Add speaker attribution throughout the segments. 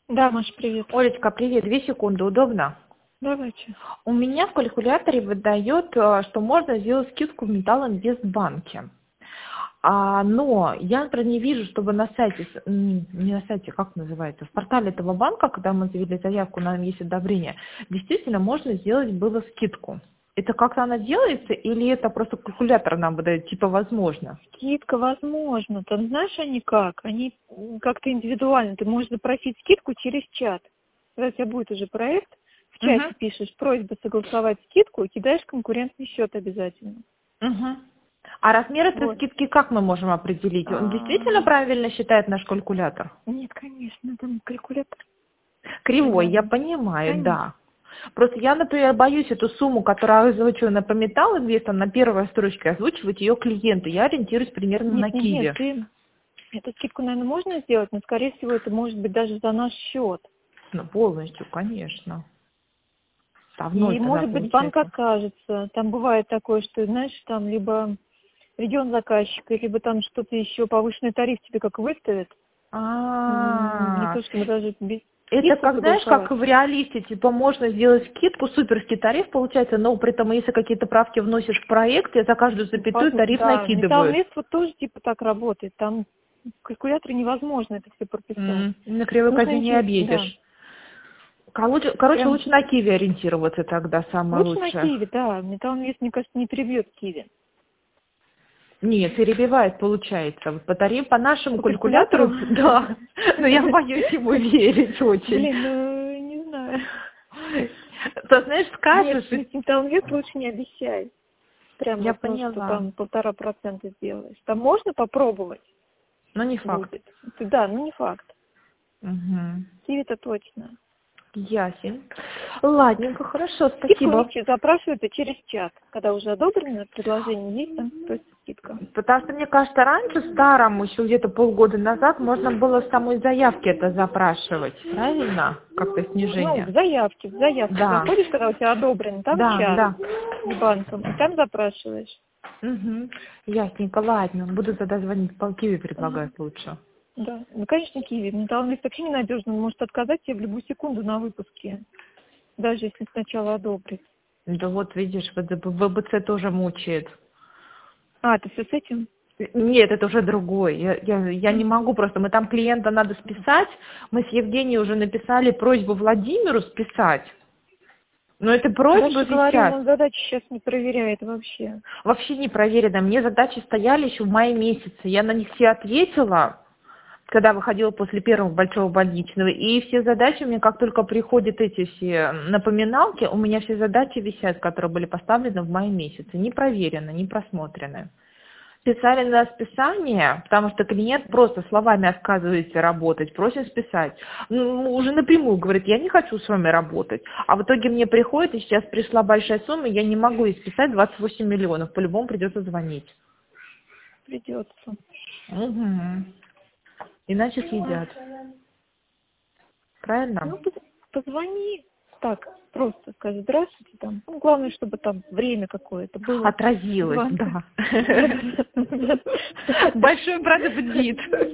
Speaker 1: Да, Маша, привет.
Speaker 2: Олечка, привет. 2 секунды. Удобно?
Speaker 1: Давайте.
Speaker 2: У меня в калькуляторе выдает, что можно сделать скидку в Металлинвестбанке. Но я, например, не вижу, чтобы на сайте, не на сайте, как называется, в портале этого банка, когда мы завели заявку, нам есть одобрение, действительно можно сделать было скидку. Это как-то она делается или это просто калькулятор нам выдает, типа возможно?
Speaker 1: Скидка возможно. Там знаешь они как? Они как-то индивидуально. Ты можешь запросить скидку через чат. Когда у тебя будет уже проект, в чате
Speaker 2: Угу.
Speaker 1: пишешь просьба согласовать скидку и кидаешь конкурентный счет обязательно.
Speaker 2: Угу. А размер этой
Speaker 1: Вот.
Speaker 2: скидки как мы можем определить? Он действительно правильно считает наш калькулятор?
Speaker 1: Нет, конечно, там калькулятор.
Speaker 2: Кривой, я
Speaker 1: Правильно.
Speaker 2: понимаю,
Speaker 1: Конечно.
Speaker 2: да. Просто я, например, боюсь эту сумму, которую озвучиваю по Металлинвесту, на первой строчке озвучивать ее клиенту. Я ориентируюсь примерно на
Speaker 1: Нет,
Speaker 2: Киви.
Speaker 1: ты эту скидку, наверное, можно сделать, но, скорее всего, это может быть даже за наш счет.
Speaker 2: Ну, полностью, конечно. Давно
Speaker 1: И,
Speaker 2: тогда
Speaker 1: может быть, банк
Speaker 2: получается.
Speaker 1: откажется. Там бывает такое, что, знаешь, там либо регион заказчика, либо там что-то еще, повышенный тариф тебе как выставят. Не
Speaker 2: А,
Speaker 1: то, чтобы даже без
Speaker 2: это
Speaker 1: скидку
Speaker 2: как, знаешь, как
Speaker 1: согласовать.
Speaker 2: в реалисте, типа можно сделать скидку, суперский тариф получается, но при этом, если какие-то правки вносишь в проект, тебе за каждую запятую тариф
Speaker 1: Да,
Speaker 2: накидывают.
Speaker 1: Металлинвест вот тоже типа так работает. Там в калькуляторе невозможно это все прописать.
Speaker 2: На кривой
Speaker 1: Нужно
Speaker 2: козе не
Speaker 1: да.
Speaker 2: объедешь. Короче,
Speaker 1: Прям
Speaker 2: лучше на Киви ориентироваться тогда самое
Speaker 1: лучше на
Speaker 2: лучшее.
Speaker 1: Киеве, да. Металлинвест, мне кажется, не перебьет Киви.
Speaker 2: Нет, перебивает, получается. Вот по нашему
Speaker 1: По калькулятору?
Speaker 2: калькулятору, да. Но я боюсь ему верить очень.
Speaker 1: Блин, ну не знаю.
Speaker 2: То знаешь,
Speaker 1: Нет,
Speaker 2: скажешь,
Speaker 1: Металлинвест лучше не обещай. Прям
Speaker 2: я
Speaker 1: вот, ну, что
Speaker 2: поняла.
Speaker 1: там 1,5% сделаешь. Там можно попробовать
Speaker 2: Но не факт.
Speaker 1: будет. Да, ну не факт.
Speaker 2: Угу.
Speaker 1: Киви-то точно.
Speaker 2: Ясен. Ладненько, хорошо,
Speaker 1: Скидку
Speaker 2: спасибо.
Speaker 1: запрашивают и через чат. Когда уже одобрено предложение, есть там просит скидка.
Speaker 2: Потому что, мне кажется, раньше, старому, еще где-то полгода назад, можно было в самой заявке это запрашивать. Правильно? Как-то
Speaker 1: Ну,
Speaker 2: снижение.
Speaker 1: в заявке
Speaker 2: Да.
Speaker 1: заходишь, когда у тебя одобрено, там
Speaker 2: Да,
Speaker 1: чат
Speaker 2: да.
Speaker 1: с банком, и там запрашиваешь.
Speaker 2: Угу. Ясненько, ладно. Буду тогда звонить по Киви
Speaker 1: Ага.
Speaker 2: предлагать лучше.
Speaker 1: Да, ну, конечно, Киви. Металлинвест вообще ненадежно, он может отказать тебе в любую секунду на выпуске, даже если сначала одобрит.
Speaker 2: Да вот, видишь, ВБЦ тоже мучает.
Speaker 1: А, ты все с этим?
Speaker 2: Нет, это уже другой. Я не могу просто. Мы там клиента надо списать. Мы с Евгенией уже написали просьбу Владимиру списать. Но это просьбы
Speaker 1: Даша говорила,
Speaker 2: висят.
Speaker 1: он задачи сейчас не проверяет вообще.
Speaker 2: Вообще не проверено. Мне задачи стояли еще в мае месяце. Я на них все ответила, когда выходила после первого большого больничного. И все задачи у меня, как только приходят эти все напоминалки, у меня все задачи висят, которые были поставлены в мае месяце. Не проверены, не просмотрены. Списали на списание, потому что клиент просто словами отказывается работать, просит списать. Ну, уже напрямую говорит, я не хочу с вами работать. А в итоге мне приходит, и сейчас пришла большая сумма, я не могу ей списать 28 миллионов, по-любому придется звонить.
Speaker 1: Придется.
Speaker 2: Угу. Иначе съедят. Правильно?
Speaker 1: Ну, позвони. Так, просто скажи, здравствуйте там. Ну, главное, чтобы там время какое-то было.
Speaker 2: Отразилось,
Speaker 1: Звонка.
Speaker 2: да. Большой брат бдит.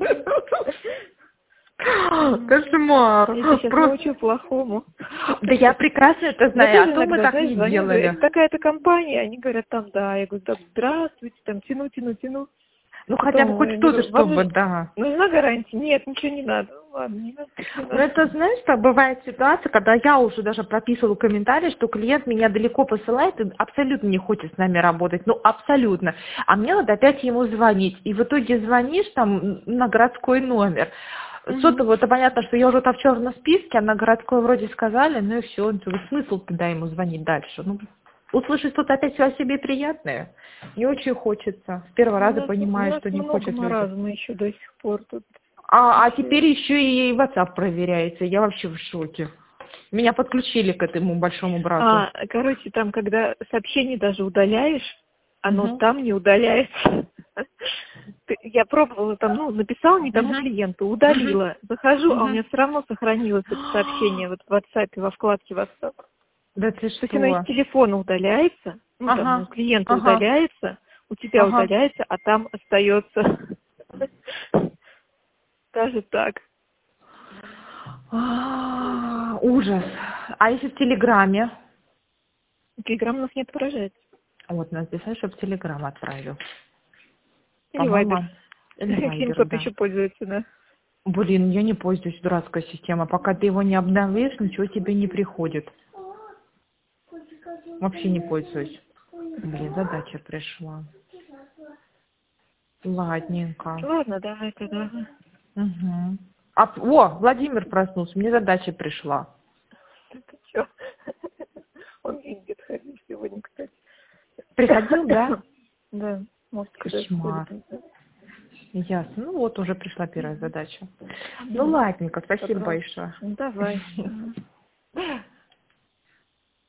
Speaker 2: Кошмар.
Speaker 1: Я тебя сейчас
Speaker 2: Просто...
Speaker 1: научу плохому.
Speaker 2: Да я прекрасно это
Speaker 1: Я
Speaker 2: знаю, а
Speaker 1: тоже
Speaker 2: то мы
Speaker 1: иногда,
Speaker 2: так
Speaker 1: знаешь,
Speaker 2: не
Speaker 1: звоню, говорю,
Speaker 2: делали.
Speaker 1: это такая-то компания, они говорят, там, да. Я говорю, да, здравствуйте, там, тяну.
Speaker 2: Ну хотя бы
Speaker 1: Потом
Speaker 2: хоть
Speaker 1: я
Speaker 2: что-то,
Speaker 1: говорю, вам
Speaker 2: чтобы, да.
Speaker 1: нужна гарантия? Нет, ничего не надо. Ну, ладно, не надо, не
Speaker 2: Но
Speaker 1: надо.
Speaker 2: это, знаешь, так бывает ситуация, когда я уже даже прописывала комментарий, что клиент меня далеко посылает и абсолютно не хочет с нами работать. Ну, абсолютно. А мне надо опять ему звонить. И в итоге звонишь там на городской номер.
Speaker 1: Мгм.
Speaker 2: Сотовый, это понятно, что я уже там в черном списке, а на городской вроде сказали, ну и все, смысл тогда ему звонить дальше. Ну, услышать тут опять все о себе приятное не очень хочется. С первого раза
Speaker 1: У
Speaker 2: понимаю,
Speaker 1: нас
Speaker 2: что не
Speaker 1: много
Speaker 2: хочет люди.
Speaker 1: маразма еще до сих пор тут.
Speaker 2: А
Speaker 1: Вообще.
Speaker 2: теперь еще и WhatsApp проверяется. Я вообще в шоке. Меня подключили к этому большому брату.
Speaker 1: Короче, там, когда сообщение даже удаляешь, оно
Speaker 2: Угу.
Speaker 1: там не удаляется. Я пробовала там, ну, написала не тому
Speaker 2: Угу.
Speaker 1: клиенту,
Speaker 2: Угу.
Speaker 1: удалила. Захожу, а у
Speaker 2: Угу.
Speaker 1: меня все равно сохранилось это сообщение вот в WhatsApp, во вкладке WhatsApp.
Speaker 2: Да ты
Speaker 1: То есть оно из
Speaker 2: что?
Speaker 1: телефона удаляется, ну, там, у
Speaker 2: Ага.
Speaker 1: клиента
Speaker 2: Ага.
Speaker 1: удаляется, у тебя
Speaker 2: Ага.
Speaker 1: удаляется, а там остается. Даже так.
Speaker 2: Ужас. А если в Телеграме?
Speaker 1: Телеграм у нас не отображается.
Speaker 2: Вот, написать, чтобы в Телеграм отправил.
Speaker 1: Или Вайбер.
Speaker 2: Или
Speaker 1: Каким
Speaker 2: Вайбер,
Speaker 1: кто-то
Speaker 2: да.
Speaker 1: еще пользуется, да.
Speaker 2: Блин, я не пользуюсь, дурацкая система. Пока ты его не обновишь, ничего тебе не приходит. Вообще не пользуюсь. Блин, задача пришла. Ладненько.
Speaker 1: Ладно, давай тогда.
Speaker 2: Угу. О, Владимир проснулся, мне задача пришла.
Speaker 1: Ты чё? Он где-то ходил сегодня, кстати.
Speaker 2: Приходил, да?
Speaker 1: Да, может, когда
Speaker 2: Кошмар.
Speaker 1: сходит.
Speaker 2: Ясно. Ну вот уже пришла первая задача. Ну ладненько, спасибо большое.
Speaker 1: Давай.